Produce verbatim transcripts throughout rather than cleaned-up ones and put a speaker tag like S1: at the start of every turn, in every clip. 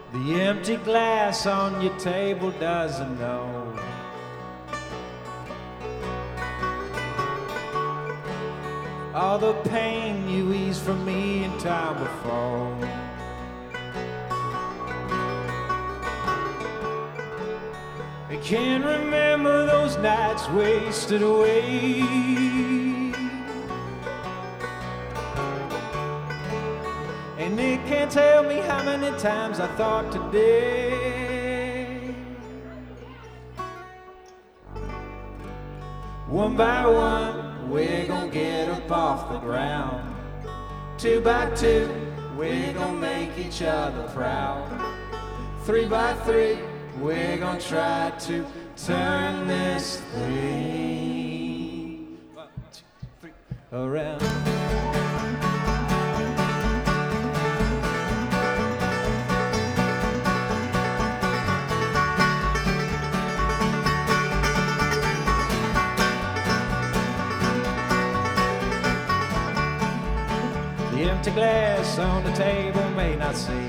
S1: The empty glass on your table doesn't know all the pain you eased from me in time before. I can't remember those nights wasted away, and it can't tell me how many times I thought today. One by one, we're gonna get up off the ground. Two by two, we're gonna make each other proud. Three by three, we're gonna try to turn this thing one, two, three, around. The empty glass on the table may not see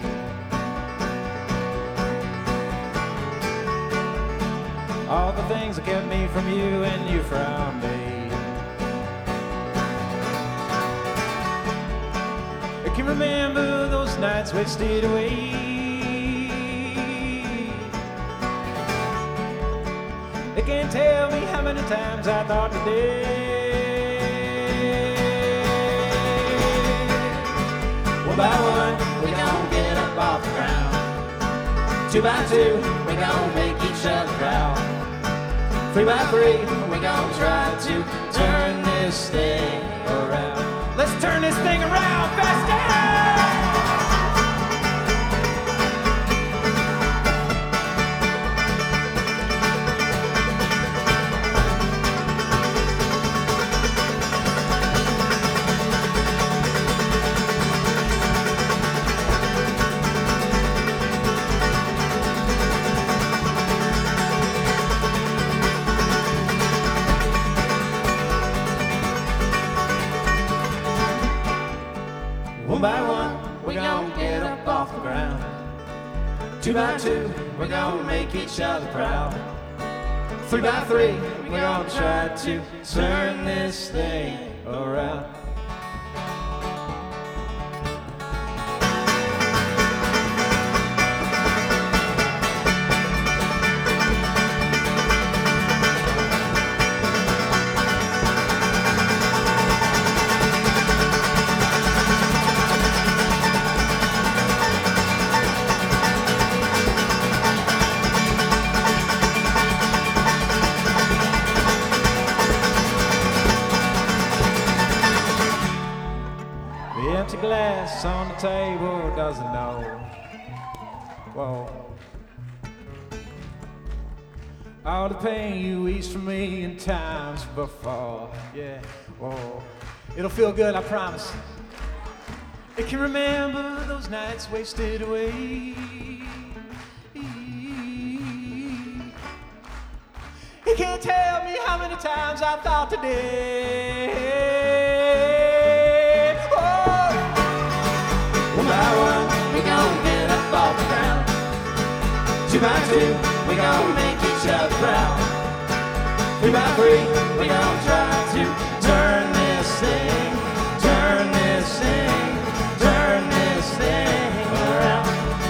S1: all the things that kept me from you and you from me. I can remember those nights wasted away. They can't tell me how many times I thought today. One by one, we gon' get up off the ground. Two by two, we gon' make each other proud. Three by three, we gon' try to turn this thing around. Let's turn this thing around faster! One by one, we're gonna get up off the ground. Two by two, we're gonna make each other proud. Three by three, we're gonna try to turn this thing around. The empty glass on the table doesn't know, whoa, all the pain you eased from me in times before. Yeah, whoa, it'll feel good, I promise. It can remember those nights wasted away. It can't tell me how many times I thought today. One by one, we gon' get up off the ground. Two by two, we gon' make each other proud. Three by three, we gon' try to turn this thing, turn this thing, turn this thing around.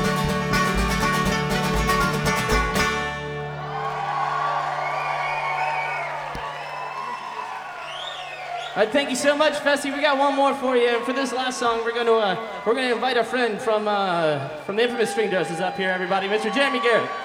S2: All right, thank you so much, Fessy. We got one more for you. For this last song, we're going to uh, we're going to invite a friend from uh, from the infamous String Doses up here, everybody, Mister Jeremy Garrett.